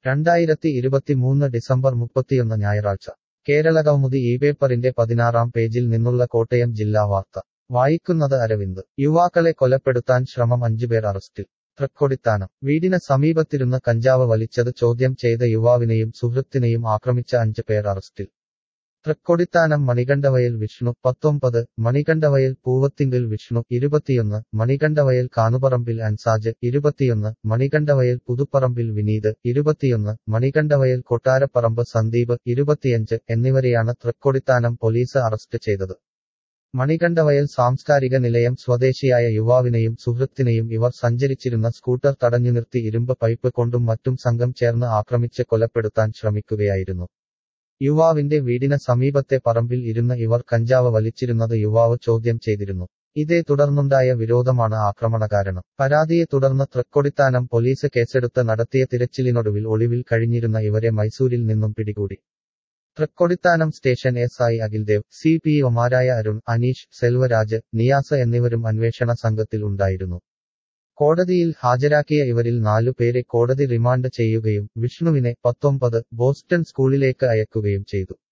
2023 December 31 ഞായറാഴ്ച കേരളകൗമുദി പേപ്പറിന്റെ 16-ാം പേജിൽ നിന്നുള്ള കോട്ടയം ജില്ലാ വാർത്ത വായിക്കുന്നത് അരവിന്ദ് യുവാക്കളെ കൊലപ്പെടുത്താൻ ശ്രമം 5 പേർ അറസ്റ്റിൽ തൃക്കൊടിത്താനം വീടിന് സമീപത്തിരുന്ന് കഞ്ചാവ് വലിച്ചത് ചോദ്യം ചെയ്ത യുവാവിനെയും സുഹൃത്തിനെയും ആക്രമിച്ച 5 പേർ അറസ്റ്റിൽ തൃക്കൊടിത്താനം മണികണ്ഠവയൽ വിഷ്ണു 19, മണികണ്ഠവയൽ പൂവത്തിങ്കിൽ വിഷ്ണു 21, മണികണ്ഠവയൽ കാനുപറമ്പിൽ അൻസാജ് 21, മണികണ്ഠവയൽ പുതുപ്പറമ്പിൽ വിനീത് 21, മണികണ്ഠവയൽ കൊട്ടാരപ്പറമ്പ് സന്ദീപ് 25 എന്നിവരെയാണ് തൃക്കൊടിത്താനം പോലീസ് അറസ്റ്റ് ചെയ്തത്. മണികണ്ഠവയൽ സാംസ്കാരിക നിലയം സ്വദേശിയായ യുവാവിനെയും സുഹൃത്തിനെയും ഇവർ സഞ്ചരിച്ചിരുന്ന സ്കൂട്ടർ തടഞ്ഞുനിർത്തി ഇരുമ്പ് പൈപ്പ് കൊണ്ടും മറ്റും സംഘം ചേർന്ന് ആക്രമിച്ച് കൊലപ്പെടുത്താൻ ശ്രമിക്കുകയായിരുന്നു. യുവാവിന്റെ വീടിന് സമീപത്തെ പറമ്പിൽ ഇരുന്ന് ഇവർ കഞ്ചാവ് വലിച്ചിരുന്നത് യുവാവ് ചോദ്യം ചെയ്തിരുന്നു. ഇതേ തുടർന്നുണ്ടായ വിരോധമാണ് ആക്രമണകാരണം. പരാതിയെ തുടർന്ന് തൃക്കൊടിത്താനം പോലീസ് കേസെടുത്ത് നടത്തിയ തിരച്ചിലിനൊടുവിൽ ഒളിവിൽ കഴിഞ്ഞിരുന്ന ഇവരെ മൈസൂരിൽ നിന്നും പിടികൂടി. തൃക്കൊടിത്താനം സ്റ്റേഷൻ SI അഖിൽദേവ്, CPOമാരായ അരുൺ, അനീഷ്, സെൽവരാജ്, നിയാസ് എന്നിവരും അന്വേഷണ സംഘത്തിൽ ഉണ്ടായിരുന്നു. കോടതിയിൽ ഹാജരാക്കിയ ഇവരിൽ 4 പേരെ കോടതി റിമാൻഡ് ചെയ്യുകയും വിഷ്ണുവിനെ 19 ബോസ്റ്റൺ സ്കൂളിലേക്ക് അയക്കുകയും ചെയ്തു.